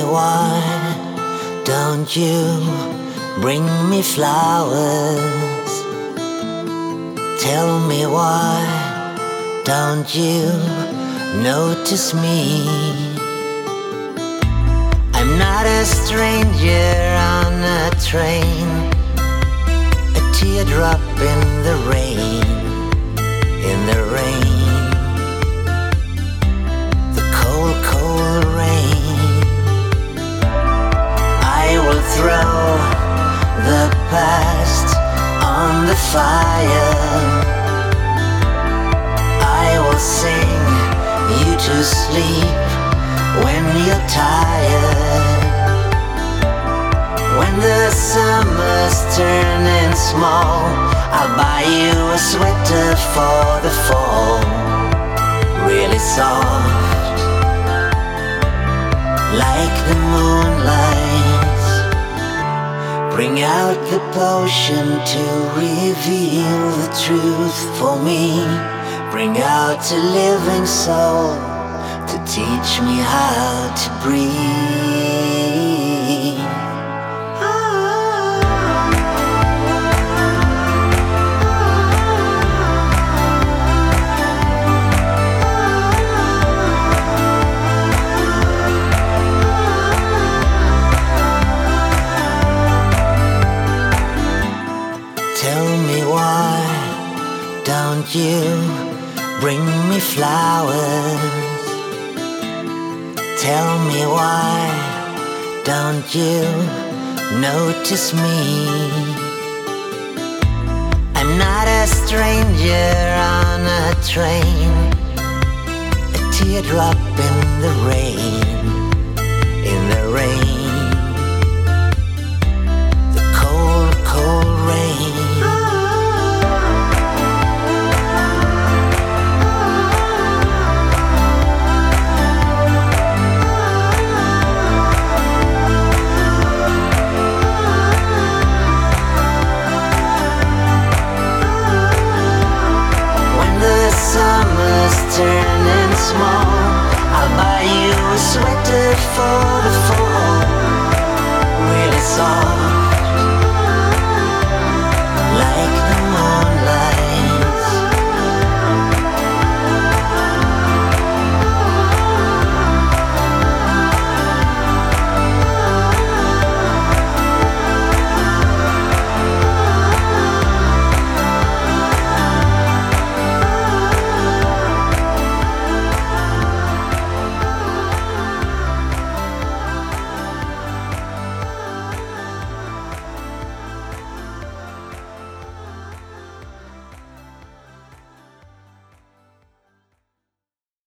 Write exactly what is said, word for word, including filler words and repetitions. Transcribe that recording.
why don't you bring me flowers? Tell me why don't you notice me? I'm not a stranger on a train, a teardrop in the rain, in the rain, the cold, cold rain. I will throw the past on the fire. I will sing you to sleep when you're tired. When the summer's turning small, I'll buy you a sweater for the fall, really soft, like the moonlight. Bring out the potion to reveal the truth for me. Bring out a living soul to teach me how to breathe. Tell me why don't you bring me flowers? Tell me why don't you notice me? I'm not a stranger on a train, a teardrop in the rain, in the rain, the cold, cold rain. Summer's turning small, I'll buy you a sweater for the fall, really soft.